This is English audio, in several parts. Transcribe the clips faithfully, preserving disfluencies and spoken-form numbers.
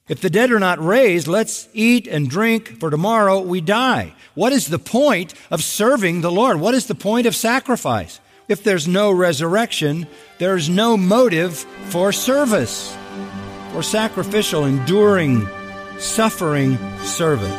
If the dead are not raised, let's eat and drink, for tomorrow we die. What is the point of serving the Lord? What is the point of sacrifice? If there's no resurrection, there's no motive for service, for sacrificial, enduring, suffering service.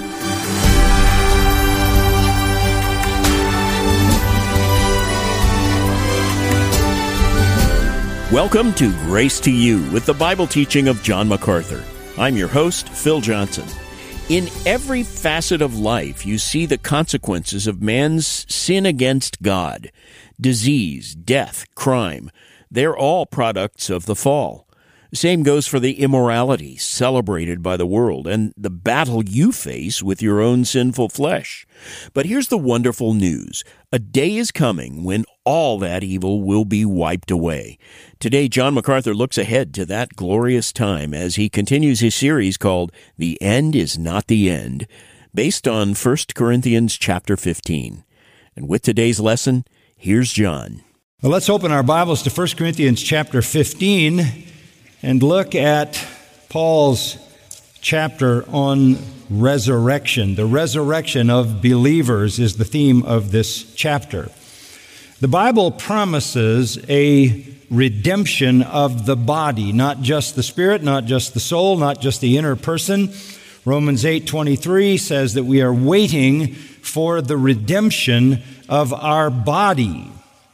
Welcome to Grace to You with the Bible teaching of John MacArthur. I'm your host, Phil Johnson. In every facet of life, you see the consequences of man's sin against God. Disease, death, crime, they're all products of the fall. Same goes for the immorality celebrated by the world and the battle you face with your own sinful flesh. But here's the wonderful news. A day is coming when all that evil will be wiped away. Today, John MacArthur looks ahead to that glorious time as he continues his series called The End is Not the End, based on First Corinthians chapter fifteen. And with today's lesson, here's John. Well, let's open our Bibles to First Corinthians chapter fifteen and look at Paul's chapter on resurrection. The resurrection of believers is the theme of this chapter. The Bible promises a redemption of the body, not just the spirit, not just the soul, not just the inner person. Romans eight twenty-three says that we are waiting for the redemption of our body.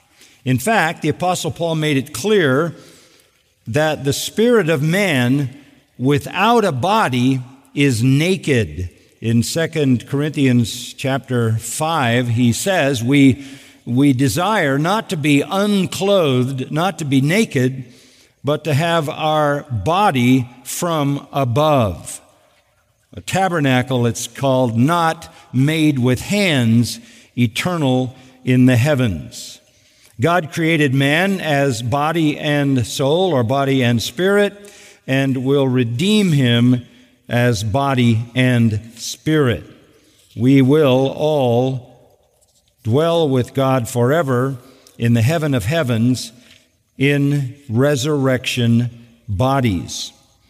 In fact, the Apostle Paul made it clear that the spirit of man without a body is naked. In Second Corinthians chapter five, he says, we, we desire not to be unclothed, not to be naked, but to have our body from above. A tabernacle, it's called, not made with hands, eternal in the heavens. God created man as body and soul, or body and spirit, and will redeem him as body and spirit. We will all dwell with God forever in the heaven of heavens in resurrection bodies.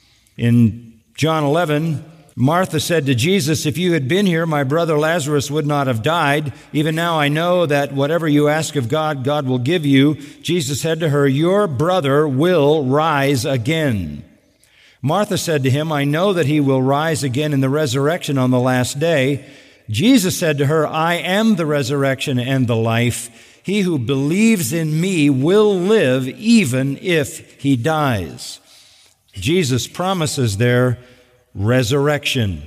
In John eleven, Martha said to Jesus, "If you had been here, my brother Lazarus would not have died. Even now I know that whatever you ask of God, God will give you." Jesus said to her, "Your brother will rise again." Martha said to him, "I know that he will rise again in the resurrection on the last day." Jesus said to her, "I am the resurrection and the life. He who believes in me will live even if he dies." Jesus promises there resurrection.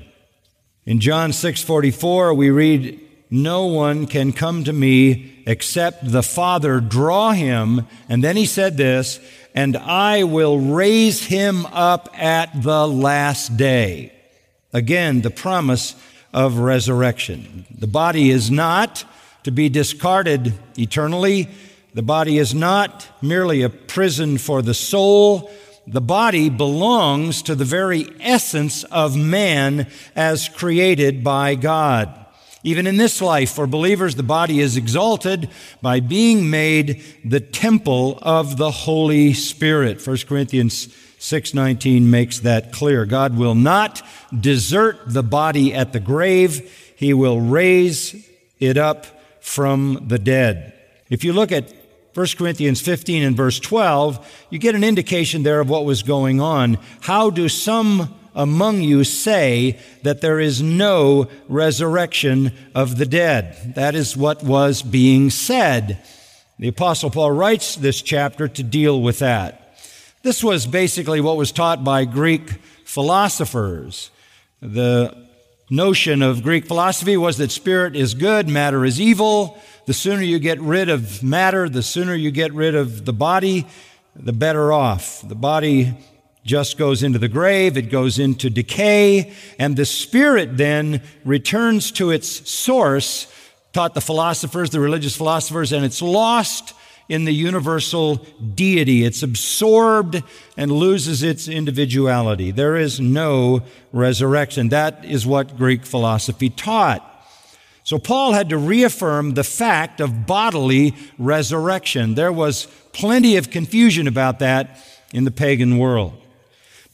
In John six forty-four, we read, "No one can come to me except the Father draw him." And then he said this, "And I will raise him up at the last day." Again, the promise of resurrection. The body is not to be discarded eternally. The body is not merely a prison for the soul. The body belongs to the very essence of man as created by God. Even in this life, for believers, the body is exalted by being made the temple of the Holy Spirit. First Corinthians six nineteen makes that clear. God will not desert the body at the grave. He will raise it up from the dead. If you look at First Corinthians fifteen and verse twelve, you get an indication there of what was going on. How do some among you say that there is no resurrection of the dead? That is what was being said. The Apostle Paul writes this chapter to deal with that. This was basically what was taught by Greek philosophers. The notion of Greek philosophy was that spirit is good, matter is evil. The sooner you get rid of matter, the sooner you get rid of the body, the better off. The body just goes into the grave, it goes into decay, and the spirit then returns to its source, taught the philosophers, the religious philosophers, and it's lost in the universal deity. It's absorbed and loses its individuality. There is no resurrection. That is what Greek philosophy taught. So Paul had to reaffirm the fact of bodily resurrection. There was plenty of confusion about that in the pagan world. But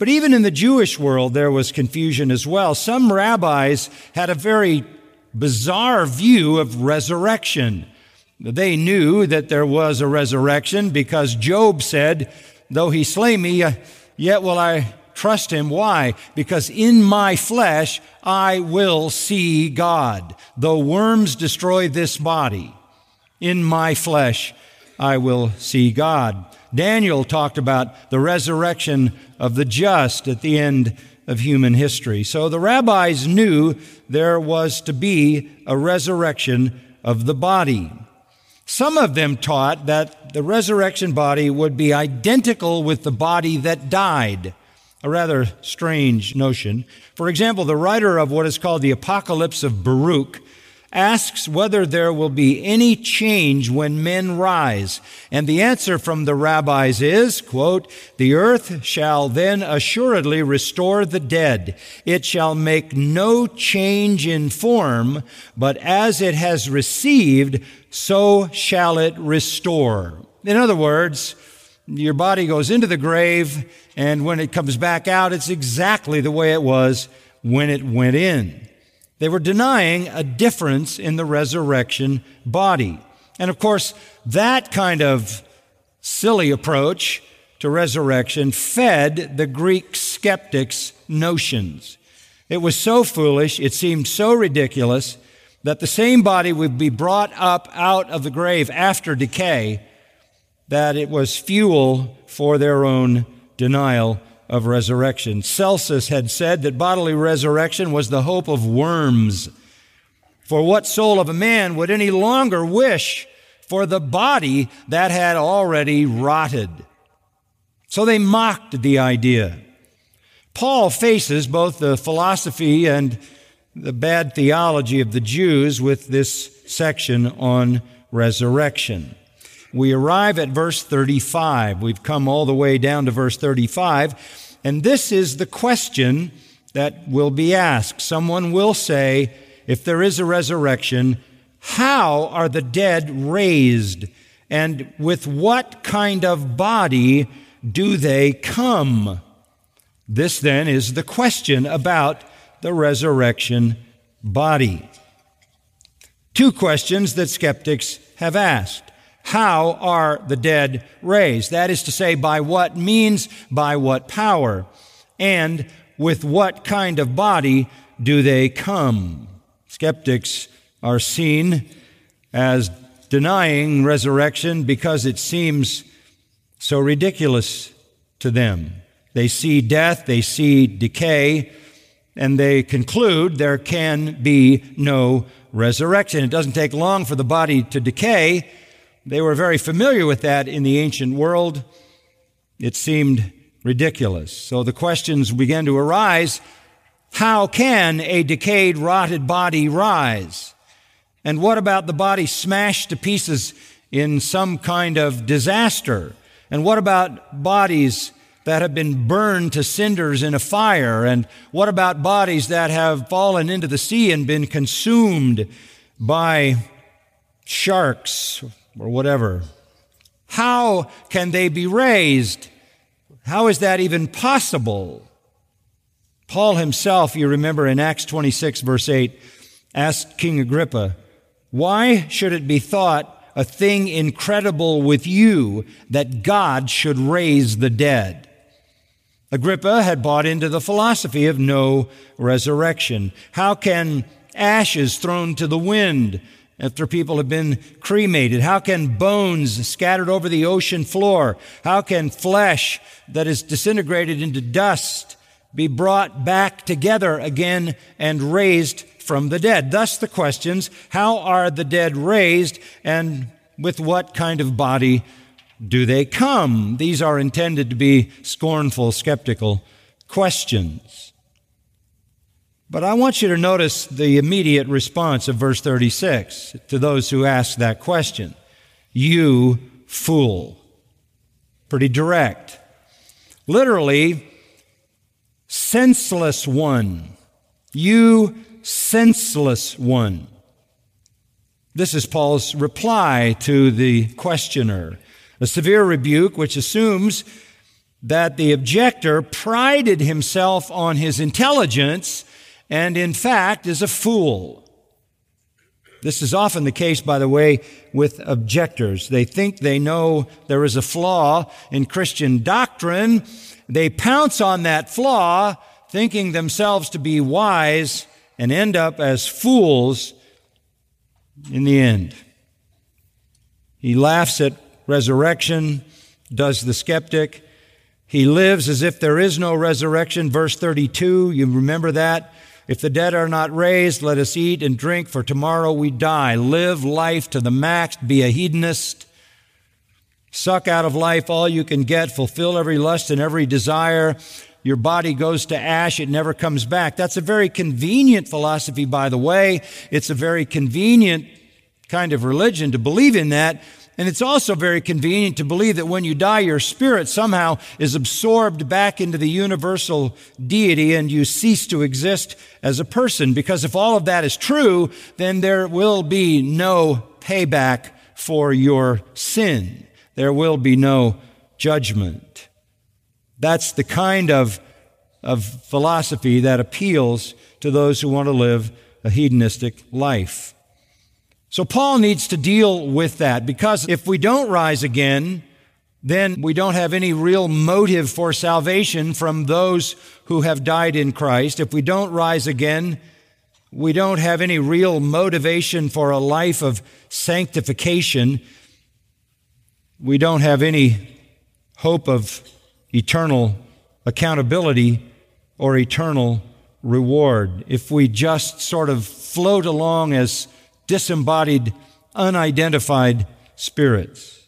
But even in the Jewish world, there was confusion as well. Some rabbis had a very bizarre view of resurrection. They knew that there was a resurrection because Job said, though he slay me, yet will I trust him. Why? Because in my flesh I will see God. Though worms destroy this body, in my flesh I will see God. Daniel talked about the resurrection of the just at the end of human history. So the rabbis knew there was to be a resurrection of the body. Some of them taught that the resurrection body would be identical with the body that died, a rather strange notion. For example, the writer of what is called the Apocalypse of Baruch asks whether there will be any change when men rise. And the answer from the rabbis is, quote, "The earth shall then assuredly restore the dead. It shall make no change in form, but as it has received, so shall it restore." In other words, your body goes into the grave, and when it comes back out, it's exactly the way it was when it went in. They were denying a difference in the resurrection body. And of course, that kind of silly approach to resurrection fed the Greek skeptics' notions. It was so foolish, it seemed so ridiculous, that the same body would be brought up out of the grave after decay, that it was fuel for their own denial of resurrection. Celsus had said that bodily resurrection was the hope of worms. For what soul of a man would any longer wish for the body that had already rotted? So they mocked the idea. Paul faces both the philosophy and the bad theology of the Jews with this section on resurrection. We arrive at verse thirty-five. We've come all the way down to verse thirty-five, and this is the question that will be asked. Someone will say, if there is a resurrection, how are the dead raised? And with what kind of body do they come? This then is the question about the resurrection body. Two questions that skeptics have asked. How are the dead raised? That is to say, by what means, by what power, and with what kind of body do they come? Skeptics are seen as denying resurrection because it seems so ridiculous to them. They see death, they see decay, and they conclude there can be no resurrection. It doesn't take long for the body to decay. They were very familiar with that in the ancient world. It seemed ridiculous. So the questions began to arise. How can a decayed, rotted body rise? And what about the body smashed to pieces in some kind of disaster? And what about bodies that have been burned to cinders in a fire? And what about bodies that have fallen into the sea and been consumed by sharks or whatever? How can they be raised? How is that even possible? Paul himself, you remember in Acts twenty-six, verse eight, asked King Agrippa, "Why should it be thought a thing incredible with you that God should raise the dead?" Agrippa had bought into the philosophy of no resurrection. How can ashes thrown to the wind after people have been cremated? How can bones scattered over the ocean floor? How can flesh that is disintegrated into dust be brought back together again and raised from the dead? Thus the questions, how are the dead raised, and with what kind of body do they come? These are intended to be scornful, skeptical questions. But I want you to notice the immediate response of verse thirty-six to those who ask that question. You fool. Pretty direct. Literally, senseless one. You senseless one. This is Paul's reply to the questioner. A severe rebuke which assumes that the objector prided himself on his intelligence and, in fact, is a fool. This is often the case, by the way, with objectors. They think they know there is a flaw in Christian doctrine. They pounce on that flaw, thinking themselves to be wise, and end up as fools in the end. He laughs at resurrection, does the skeptic. He lives as if there is no resurrection. Verse thirty-two, you remember that? If the dead are not raised, let us eat and drink, for tomorrow we die. Live life to the max, be a hedonist. Suck out of life all you can get, fulfill every lust and every desire. Your body goes to ash, it never comes back. That's a very convenient philosophy, by the way. It's a very convenient kind of religion to believe in that. And it's also very convenient to believe that when you die, your spirit somehow is absorbed back into the universal deity and you cease to exist as a person. Because if all of that is true, then there will be no payback for your sin. There will be no judgment. That's the kind of, of philosophy that appeals to those who want to live a hedonistic life. So Paul needs to deal with that, because if we don't rise again, then we don't have any real motive for salvation from those who have died in Christ. If we don't rise again, we don't have any real motivation for a life of sanctification. We don't have any hope of eternal accountability or eternal reward. If we just sort of float along as disembodied, unidentified spirits.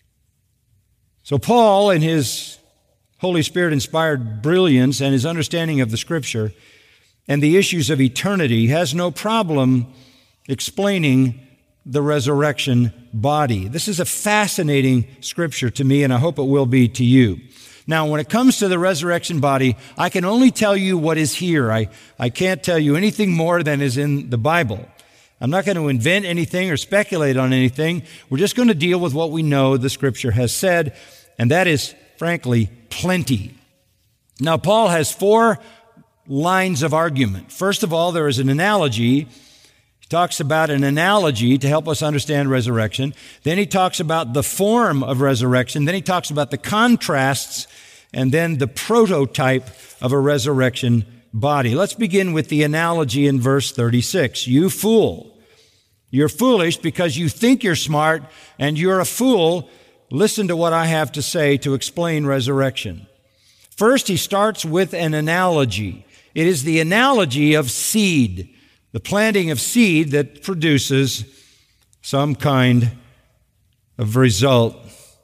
So Paul, in his Holy Spirit-inspired brilliance and his understanding of the Scripture and the issues of eternity, has no problem explaining the resurrection body. This is a fascinating Scripture to me, and I hope it will be to you. Now, when it comes to the resurrection body, I can only tell you what is here. I, I can't tell you anything more than is in the Bible. I'm not going to invent anything or speculate on anything. We're just going to deal with what we know the Scripture has said, and that is, frankly, plenty. Now, Paul has four lines of argument. First of all, there is an analogy. He talks about an analogy to help us understand resurrection. Then he talks about the form of resurrection. Then he talks about the contrasts, and then the prototype of a resurrection body. Let's begin with the analogy in verse thirty-six. You fool. You're foolish because you think you're smart, and you're a fool. Listen to what I have to say to explain resurrection. First, he starts with an analogy. It is the analogy of seed, the planting of seed that produces some kind of result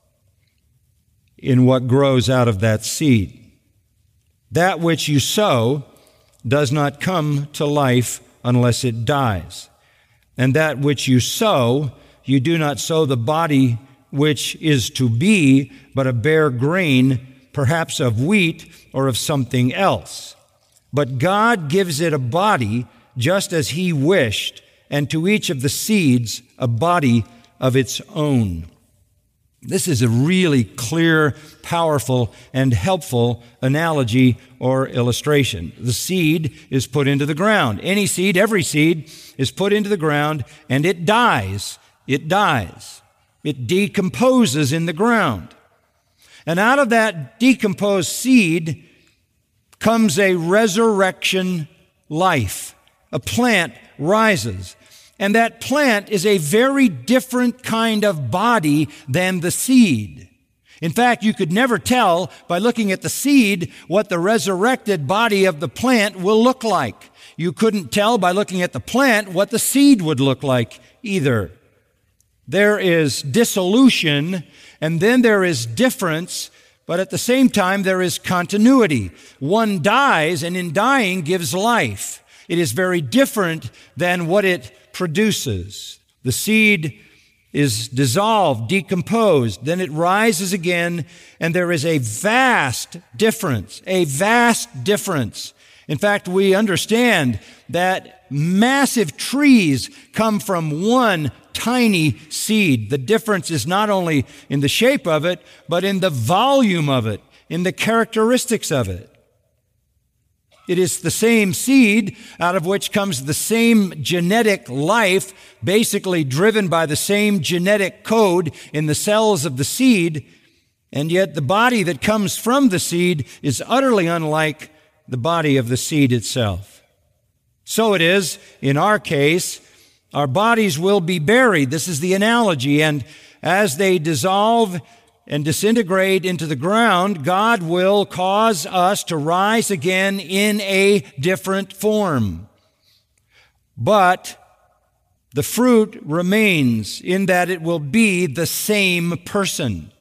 in what grows out of that seed. That which you sow does not come to life unless it dies. And that which you sow, you do not sow the body which is to be, but a bare grain, perhaps of wheat or of something else. But God gives it a body just as He wished, and to each of the seeds a body of its own. This is a really clear, powerful, and helpful analogy or illustration. The seed is put into the ground. Any seed, every seed, is put into the ground, and it dies. It dies. It decomposes in the ground. And out of that decomposed seed comes a resurrection life. A plant rises. And that plant is a very different kind of body than the seed. In fact, you could never tell by looking at the seed what the resurrected body of the plant will look like. You couldn't tell by looking at the plant what the seed would look like either. There is dissolution, and then there is difference, but at the same time there is continuity. One dies, and in dying gives life. It is very different than what it produces. The seed is dissolved, decomposed, then it rises again, and there is a vast difference, a vast difference. In fact, we understand that massive trees come from one tiny seed. The difference is not only in the shape of it, but in the volume of it. in the characteristics of it. It is the same seed out of which comes the same genetic life, basically driven by the same genetic code in the cells of the seed, and yet the body that comes from the seed is utterly unlike the body of the seed itself. So it is, in our case, our bodies will be buried. This is the analogy, and as they dissolve and disintegrate into the ground, God will cause us to rise again in a different form. But the fruit remains in that it will be the same person,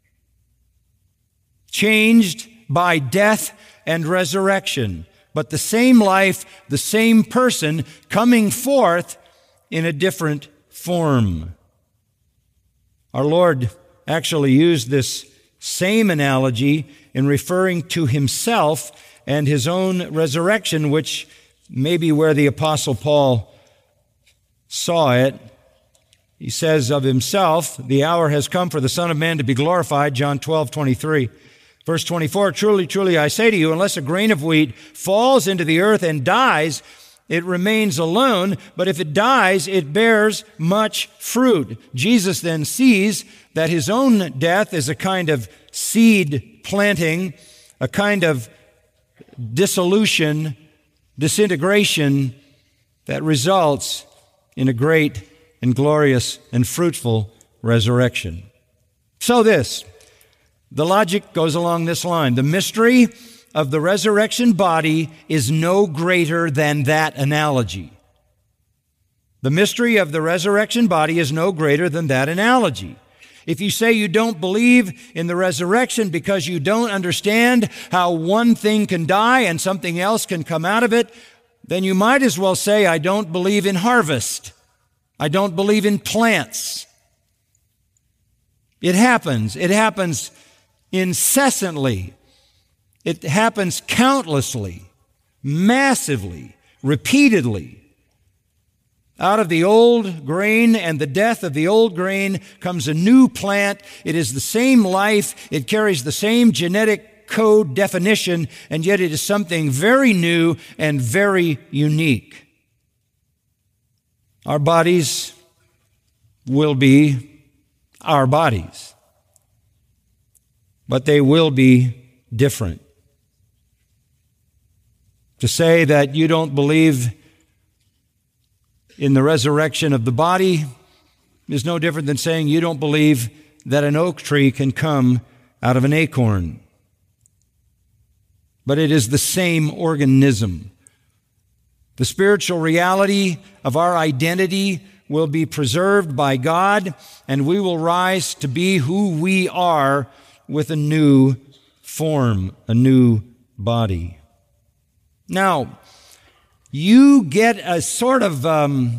changed by death and resurrection, but the same life, the same person coming forth in a different form. Our Lord actually used this same analogy in referring to himself and his own resurrection, which may be where the Apostle Paul saw it. He says of himself, "The hour has come for the Son of Man to be glorified," John twelve twenty-three. Verse twenty-four, "Truly, truly, I say to you, unless a grain of wheat falls into the earth and dies, it remains alone, but if it dies, it bears much fruit." Jesus then sees that his own death is a kind of seed planting, a kind of dissolution, disintegration that results in a great and glorious and fruitful resurrection. So this, the logic goes along this line. The mystery of the resurrection body is no greater than that analogy. The mystery of the resurrection body is no greater than that analogy. If you say you don't believe in the resurrection because you don't understand how one thing can die and something else can come out of it, then you might as well say, I don't believe in harvest. I don't believe in plants. It happens. It happens incessantly. It happens countlessly, massively, repeatedly. Out of the old grain and the death of the old grain comes a new plant. It is the same life. It carries the same genetic code definition, and yet it is something very new and very unique. Our bodies will be our bodies, but they will be different. To say that you don't believe in the resurrection of the body is no different than saying you don't believe that an oak tree can come out of an acorn. But it is the same organism. The spiritual reality of our identity will be preserved by God, and we will rise to be who we are with a new form, a new body. Now, you get a sort of um,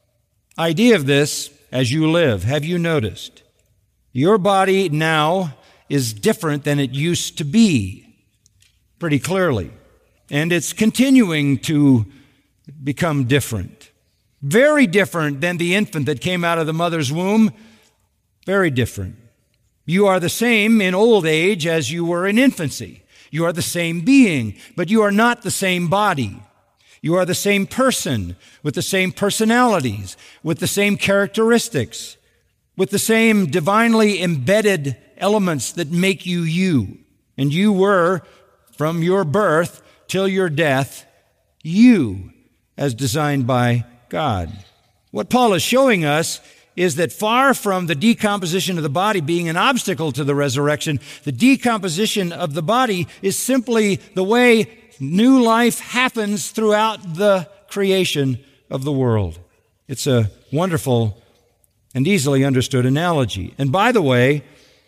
idea of this as you live. Have you noticed? Your body now is different than it used to be, pretty clearly. And it's continuing to become different. Very different than the infant that came out of the mother's womb. Very different. You are the same in old age as you were in infancy. You are the same being, but you are not the same body. You are the same person, with the same personalities, with the same characteristics, with the same divinely embedded elements that make you you. And you were, from your birth till your death, you, as designed by God. What Paul is showing us is that far from the decomposition of the body being an obstacle to the resurrection, the decomposition of the body is simply the way new life happens throughout the creation of the world. It's a wonderful and easily understood analogy. And by the way,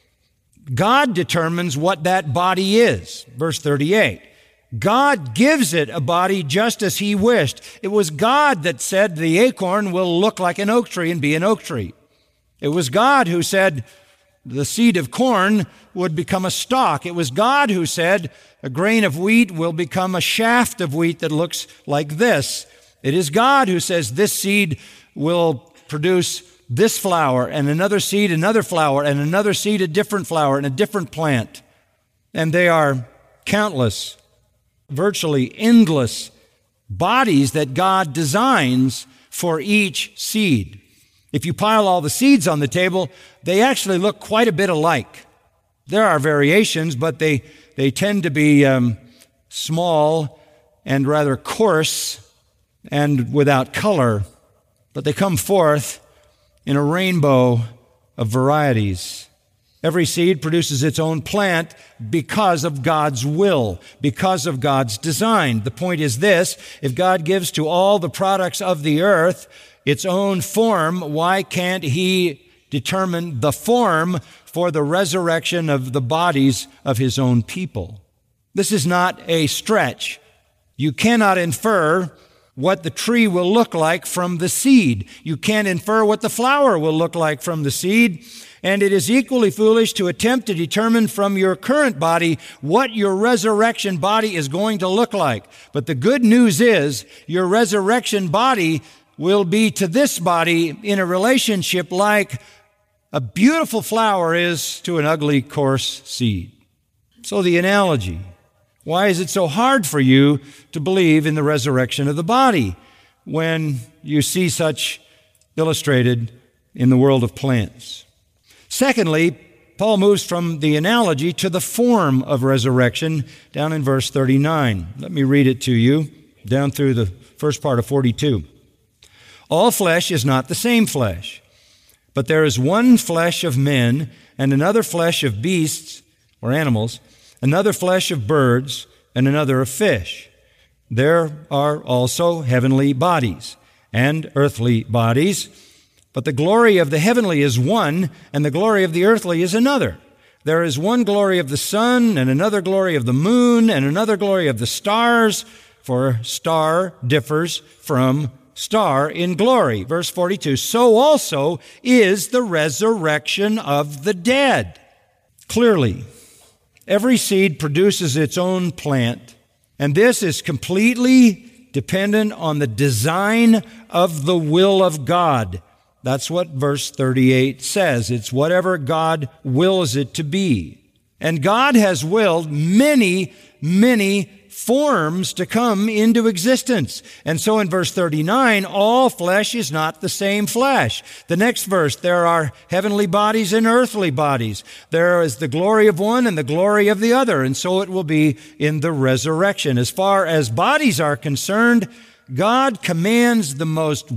God determines what that body is. Verse thirty-eight. God gives it a body just as He wished. It was God that said the acorn will look like an oak tree and be an oak tree. It was God who said the seed of corn would become a stalk. It was God who said a grain of wheat will become a shaft of wheat that looks like this. It is God who says this seed will produce this flower, and another seed, another flower, and another seed, a different flower, and a different plant. And they are countless, virtually endless bodies that God designs for each seed. If you pile all the seeds on the table, they actually look quite a bit alike. There are variations, but they, they tend to be um, small and rather coarse and without color, but they come forth in a rainbow of varieties. Every seed produces its own plant because of God's will, because of God's design. The point is this: if God gives to all the products of the earth its own form, why can't He determine the form for the resurrection of the bodies of His own people? This is not a stretch. You cannot infer what the tree will look like from the seed. You can't infer what the flower will look like from the seed. And it is equally foolish to attempt to determine from your current body what your resurrection body is going to look like. But the good news is your resurrection body will be to this body in a relationship like a beautiful flower is to an ugly, coarse seed. So the analogy: why is it so hard for you to believe in the resurrection of the body when you see such illustrated in the world of plants? Secondly, Paul moves from the analogy to the form of resurrection down in verse thirty-nine. Let me read it to you down through the first part of forty-two. All flesh is not the same flesh, but there is one flesh of men and another flesh of beasts or animals, another flesh of birds, and another of fish. There are also heavenly bodies and earthly bodies, but the glory of the heavenly is one, and the glory of the earthly is another. There is one glory of the sun, and another glory of the moon, and another glory of the stars, for star differs from star in glory. Verse forty-two, so also is the resurrection of the dead. Clearly, every seed produces its own plant, and this is completely dependent on the design of the will of God. That's what verse thirty-eight says. It's whatever God wills it to be. And God has willed many, many forms to come into existence. And so in verse thirty-nine, all flesh is not the same flesh. The next verse, there are heavenly bodies and earthly bodies. There is the glory of one and the glory of the other. And so it will be in the resurrection. As far as bodies are concerned, God commands the most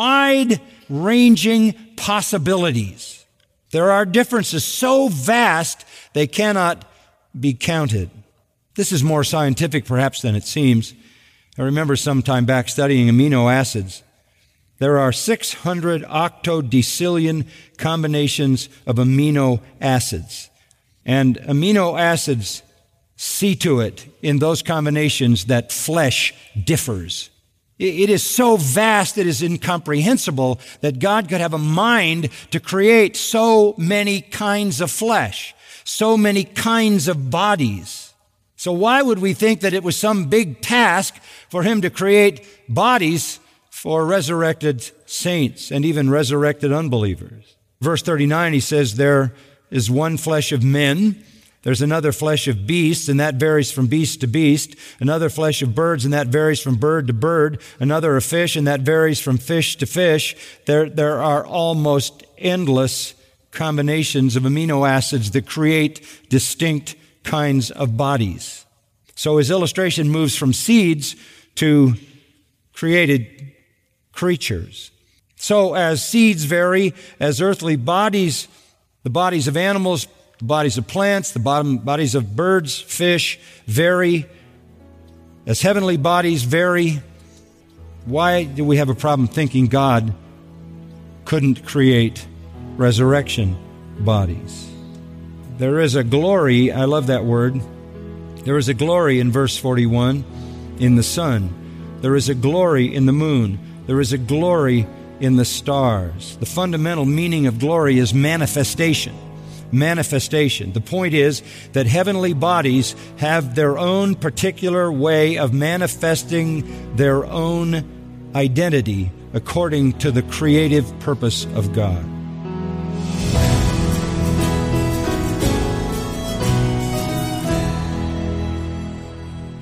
wide-ranging possibilities. There are differences so vast they cannot be counted. This is more scientific perhaps than it seems. I remember some time back studying amino acids. There are six hundred octodecillion combinations of amino acids. And amino acids see to it in those combinations that flesh differs. It is so vast, it is incomprehensible that God could have a mind to create so many kinds of flesh, so many kinds of bodies. So why would we think that it was some big task for Him to create bodies for resurrected saints and even resurrected unbelievers? Verse thirty-nine, he says, there is one flesh of men, there's another flesh of beasts, and that varies from beast to beast. Another flesh of birds, and that varies from bird to bird. Another of fish, and that varies from fish to fish. There, there are almost endless combinations of amino acids that create distinct kinds of bodies. So his illustration moves from seeds to created creatures. So as seeds vary, as earthly bodies, the bodies of animals, the bodies of plants, the bodies of birds, fish vary. As heavenly bodies vary, why do we have a problem thinking God couldn't create resurrection bodies? There is a glory, I love that word. There is a glory in verse forty-one in the sun. There is a glory in the moon. There is a glory in the stars. The fundamental meaning of glory is manifestation. Manifestation. The point is that heavenly bodies have their own particular way of manifesting their own identity according to the creative purpose of God.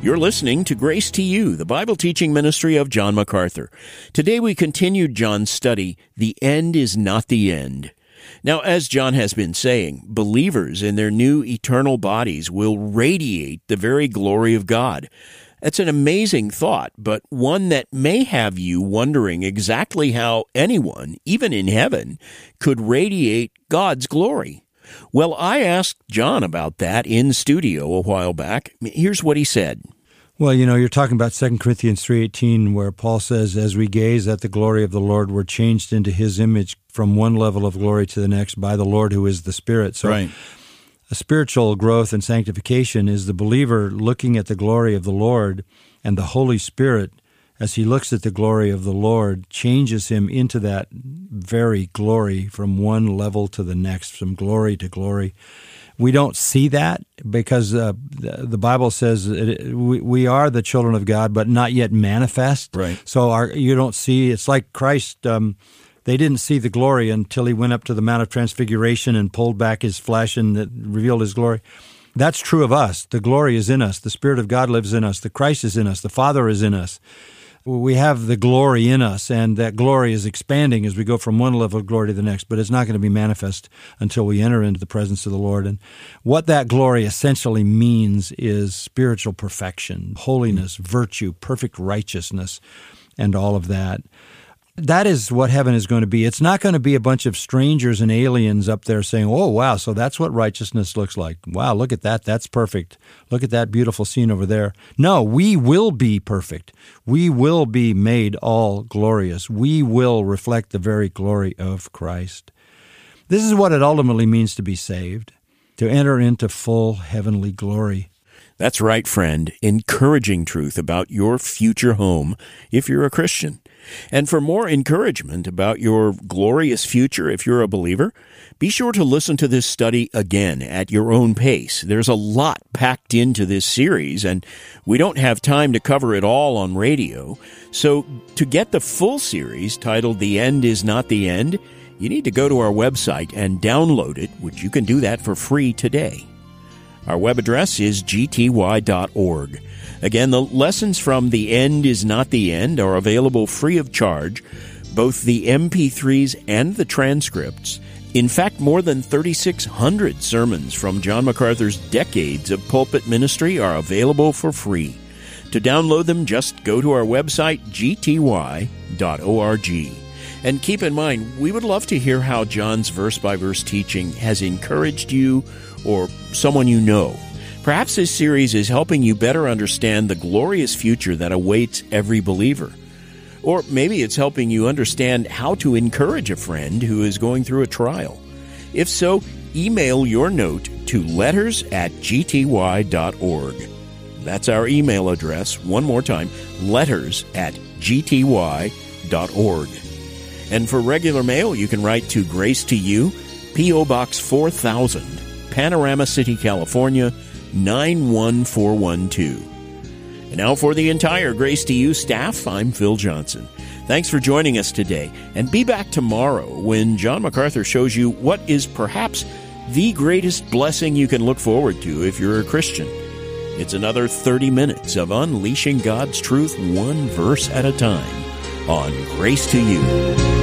You're listening to Grace to You, the Bible teaching ministry of John MacArthur. Today we continued John's study, The End is Not the End. Now, as John has been saying, believers in their new eternal bodies will radiate the very glory of God. That's an amazing thought, but one that may have you wondering exactly how anyone, even in heaven, could radiate God's glory. Well, I asked John about that in studio a while back. Here's what he said. Well, you know, you're talking about Second Corinthians three eighteen, where Paul says, as we gaze at the glory of the Lord, we're changed into his image from one level of glory to the next by the Lord who is the Spirit. So right. A spiritual growth and sanctification is the believer looking at the glory of the Lord, and the Holy Spirit, as he looks at the glory of the Lord, changes him into that very glory from one level to the next, from glory to glory. We don't see that because uh, the Bible says it, we, we are the children of God, but not yet manifest. Right. So our, you don't see, it's like Christ, um, they didn't see the glory until he went up to the Mount of Transfiguration and pulled back his flesh and that revealed his glory. That's true of us. The glory is in us. The Spirit of God lives in us. The Christ is in us. The Father is in us. We have the glory in us, and that glory is expanding as we go from one level of glory to the next, but it's not going to be manifest until we enter into the presence of the Lord. And what that glory essentially means is spiritual perfection, holiness, virtue, perfect righteousness, and all of that. That is what heaven is going to be. It's not going to be a bunch of strangers and aliens up there saying, oh, wow, so that's what righteousness looks like. Wow, look at that. That's perfect. Look at that beautiful scene over there. No, we will be perfect. We will be made all glorious. We will reflect the very glory of Christ. This is what it ultimately means to be saved, to enter into full heavenly glory. That's right, friend. Encouraging truth about your future home if you're a Christian. And for more encouragement about your glorious future if you're a believer, be sure to listen to this study again at your own pace. There's a lot packed into this series, and we don't have time to cover it all on radio. So to get the full series titled The End is Not the End, you need to go to our website and download it, which you can do that for free today. Our web address is g t y dot org. Again, the lessons from The End is Not the End are available free of charge, both the M P threes and the transcripts. In fact, more than thirty-six hundred sermons from John MacArthur's decades of pulpit ministry are available for free. To download them, just go to our website, g t y dot org. And keep in mind, we would love to hear how John's verse-by-verse teaching has encouraged you or someone you know. Perhaps this series is helping you better understand the glorious future that awaits every believer. Or maybe it's helping you understand how to encourage a friend who is going through a trial. If so, email your note to letters at g t y dot org. That's our email address. One more time, letters at g t y dot org. And for regular mail, you can write to Grace to You, P O Box four thousand, Panorama City, California, nine one four one two. And now for the entire Grace to You staff, I'm Phil Johnson. Thanks for joining us today, and be back tomorrow when John MacArthur shows you what is perhaps the greatest blessing you can look forward to if you're a Christian. It's another thirty minutes of unleashing God's truth one verse at a time on Grace to You.